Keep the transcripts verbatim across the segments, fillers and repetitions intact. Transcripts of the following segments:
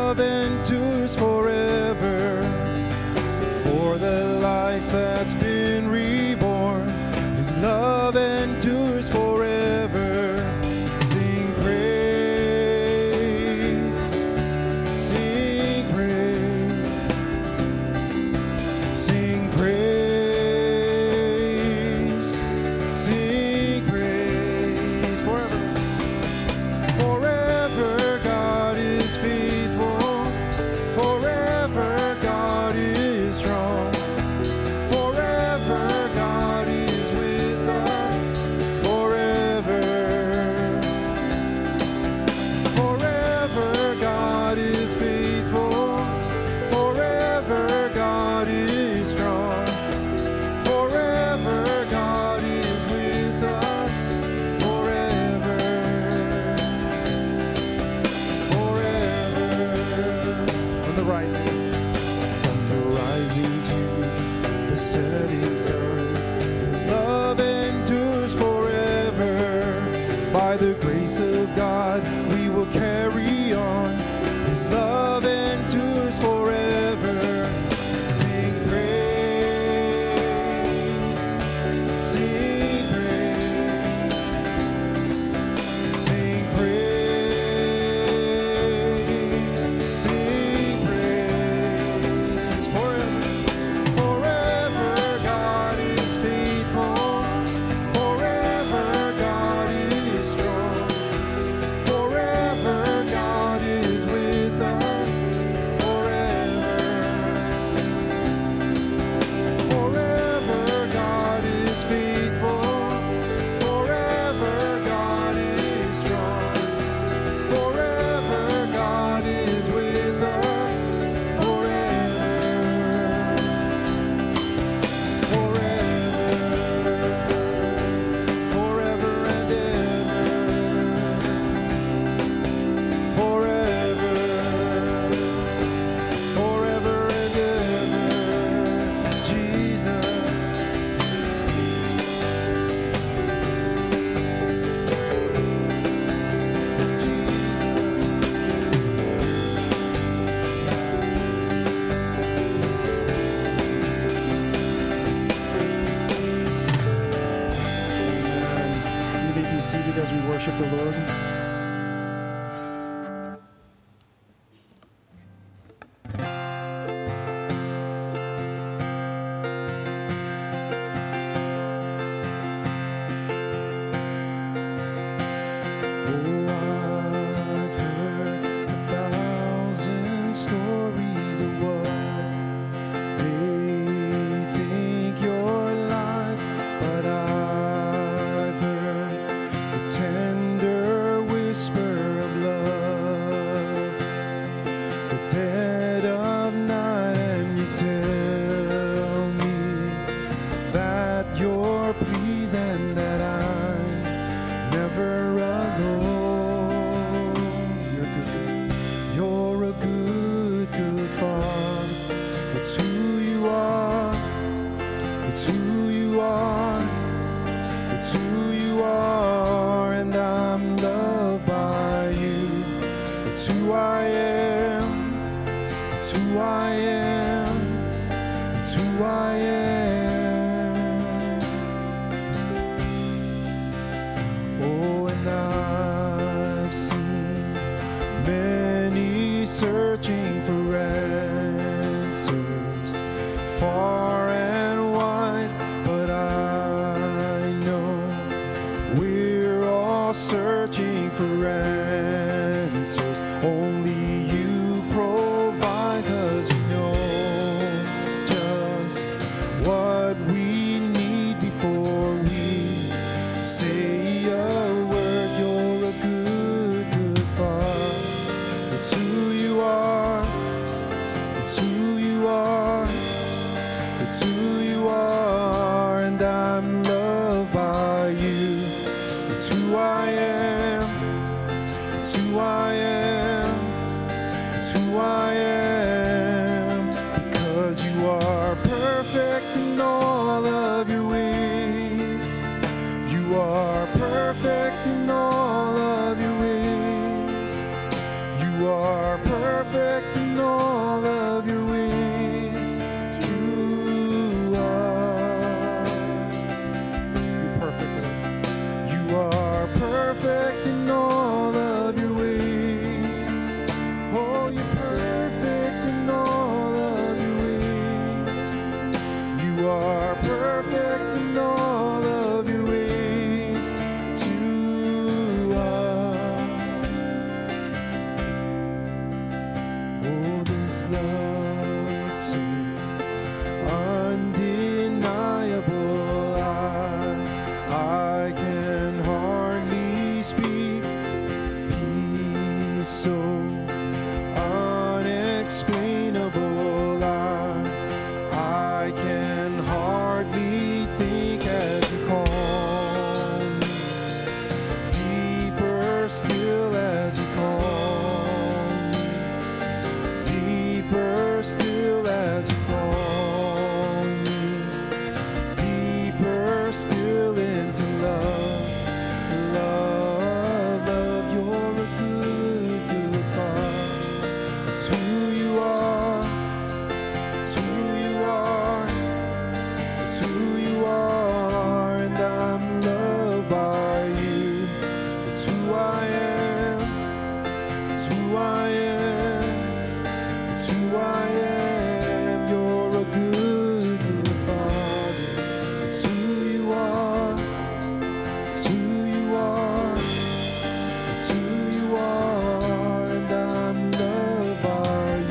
love endures forever. For the life that's been reborn, His love endures forever. Sing praise, sing praise, sing praise, sing praise forever. Forever God is faithful, forever God is strong, forever God is with us, forever. Forever God is faithful, forever God is strong, forever God is with us, forever. Forever. From the rising, from the rising to the setting sun, His love endures forever. By the grace of God, we will carry on. His love endures forever. Sing praise, sing praise, sing praise, sing praise forever. Forever God is faithful, forever God is strong, forever God is with us, forever. Forever God is faithful, forever God is strong, forever God is with us, forever. Forever, forever and ever, forever, forever and ever, Jesus. You may be seated as we worship the Lord. Oh, I've heard a thousand stories of what they think you're like, but I've heard the tender whisper of love, the dead of night, and you tell me that you're pleased and that I'm never alone. You're good. You're a good, good Father. It's who you are. It's who you are. It's who you are, and I'm loved by you. It's who I am. It's who I am. It's who I am. Oh, and I've seen many searching for answers far and wide, but I know we're all searching for answers. Only you provide, 'cause you know just what we need before we say a word. You're a good, good Father. It's who you are. It's who you are. It's who you are, and I'm loved by you. It's who I am. It's who I am. It's who I am. Because you are perfect in all of your ways. You are perfect in all of your ways. You are perfect love so undeniable. I, I can hardly speak. Peace so unexplainable. I, I can hardly think as you call me. Deeper still as you call me. Deeper still as you call me. Deeper still into love. Love, love, you're a good, good Father. It's who you are. It's who you are. It's who you are, and I'm loved by you. It's who I am. It's who I am. It's who I am. You're a good, good Father. It's who you are. It's who you are. It's who you are, and I'm loved by you.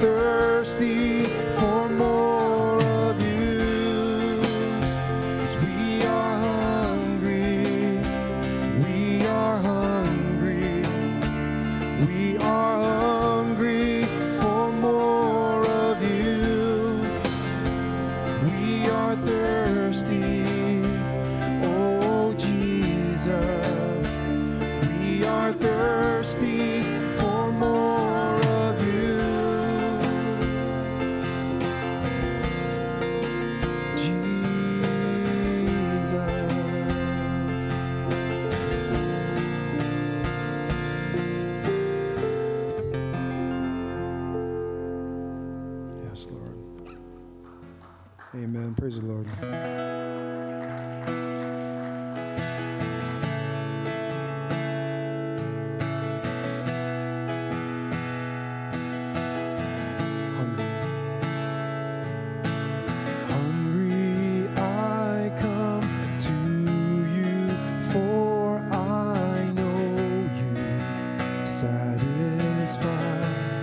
thirsty for more of you. 'Cause we are hungry, we are hungry, we are hungry for more of you. We are thirsty, oh Jesus, we are thirsty for more of you. Yes, Lord. Amen. Praise the Lord. Hungry I come to you, for I know you satisfy.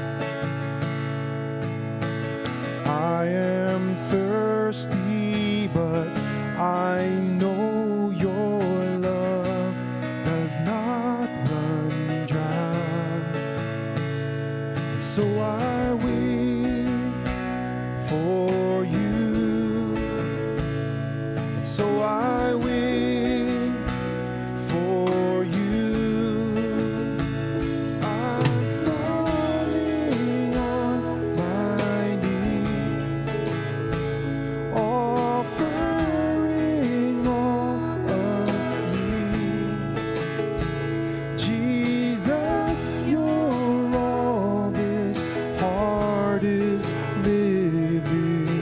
I am thirsty, but I know your love does not run dry. And so I wait for you, and so I wait for you. I'm falling on my knees, offering all of me. Jesus, you're all this heart is living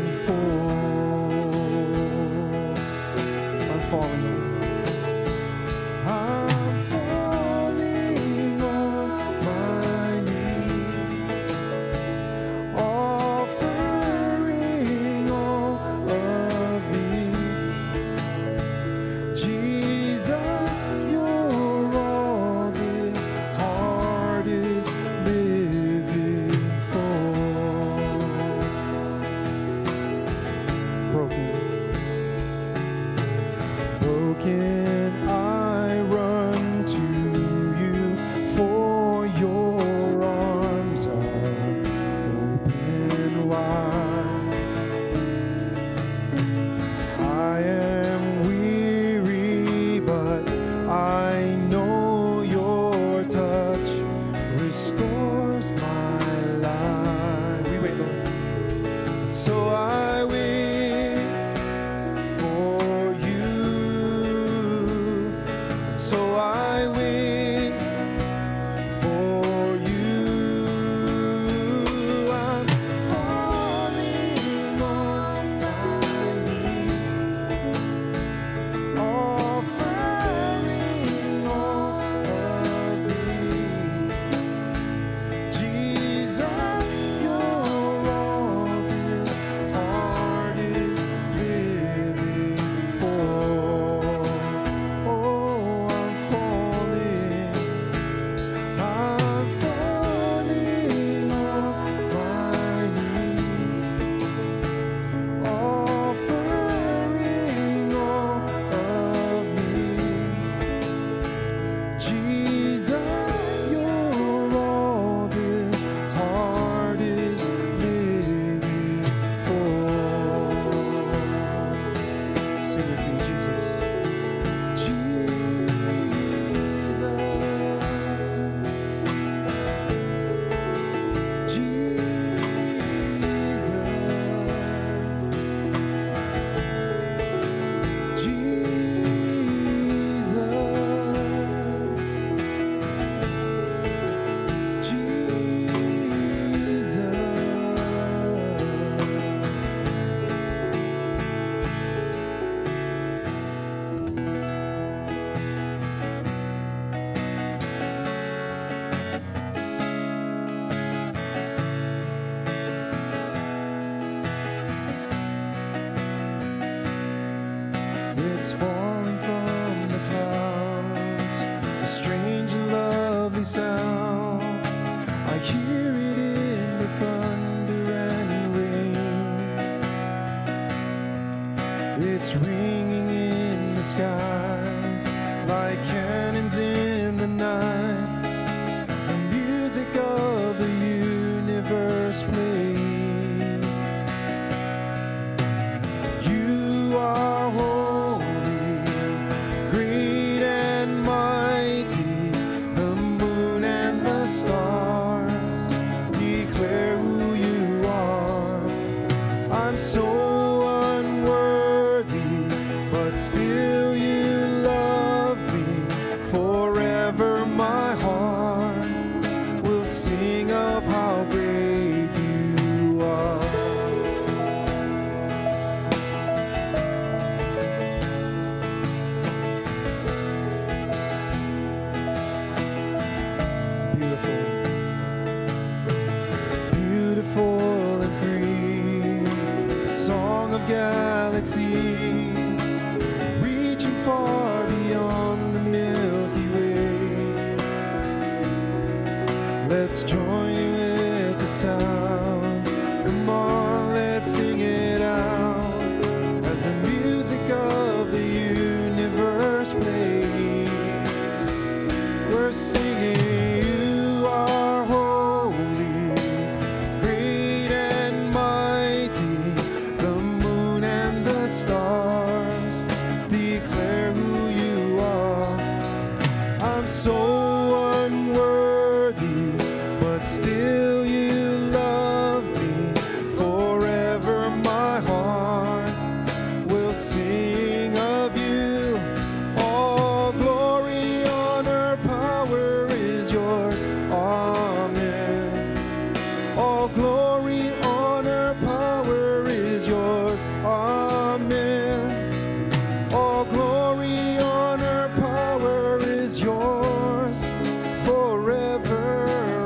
Let's join with the sound. Come on, let's sing it out as the music of the universe plays. We're singing, you are holy, great and mighty. The moon and the stars declare who you are. I'm so unworthy, but still you love me. Forever my heart will sing of you. All glory, honor, power is yours. Amen. All glory, honor, power is yours. Amen. All glory, honor, power is yours forever.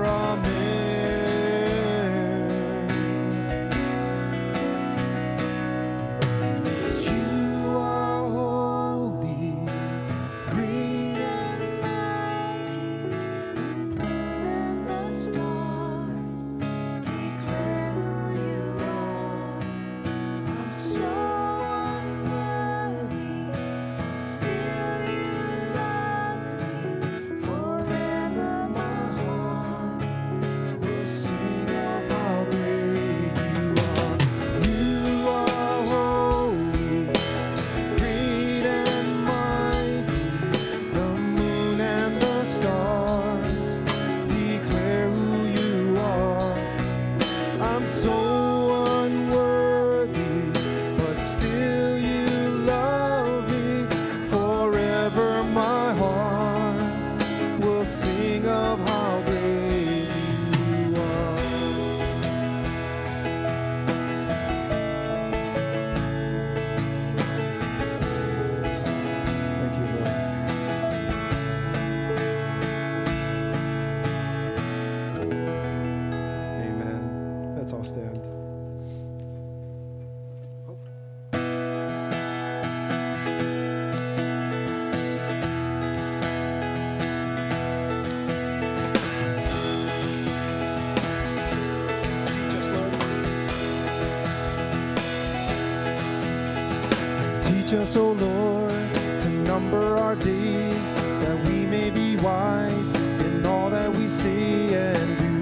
Amen. 'Cause you are holy, great and mighty, the moon and the stars declare who you are. I'm so unworthy, still you love me. Forever my heart will sing of how great you are. You are holy, great and mighty. The moon and the stars declare who you are. I'm so unworthy, but still you love me. Forever my heart will sing of how great you are. Thank you, Lord. Amen. Let's all stand. Teach us, O Lord, to number our days, that we may be wise in all that we say and do.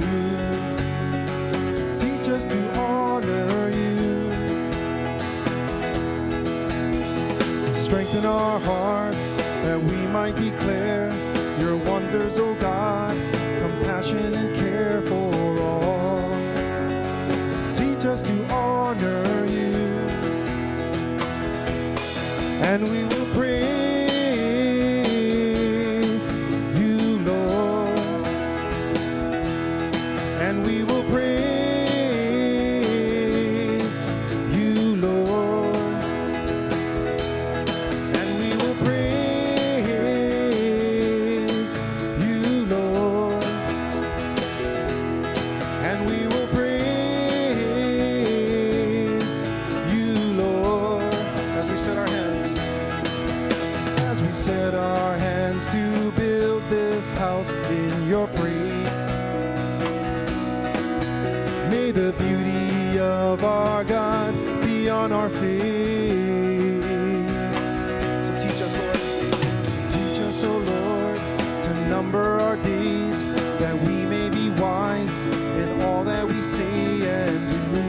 Teach us to honor you. Strengthen our hearts, that we might declare your wonders, O God, compassion and care for all. Teach us to honor you. And we will praise you, Lord. And we will praise you, Lord. And we will praise you, Lord. And we will praise you, Lord. As we set our hands. As we set our hands to build this house in your praise, may the beauty of our God be on our face. So teach us, Lord. Teach us, O Lord, to number our days, that we may be wise in all that we say and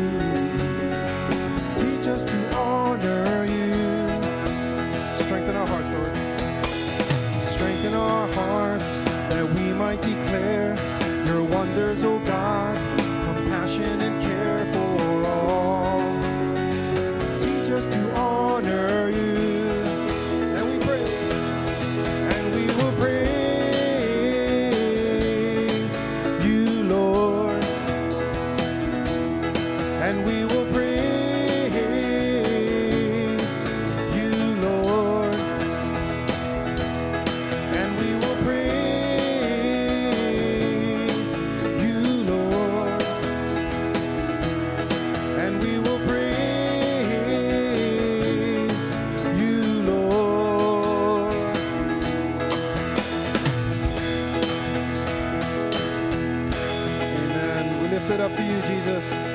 do. Teach us to honor you. Strengthen our hearts, Lord. Strengthen our hearts, that we might declare your wonders, O God, compassion and care for all. Teach us to lift it up to you, Jesus.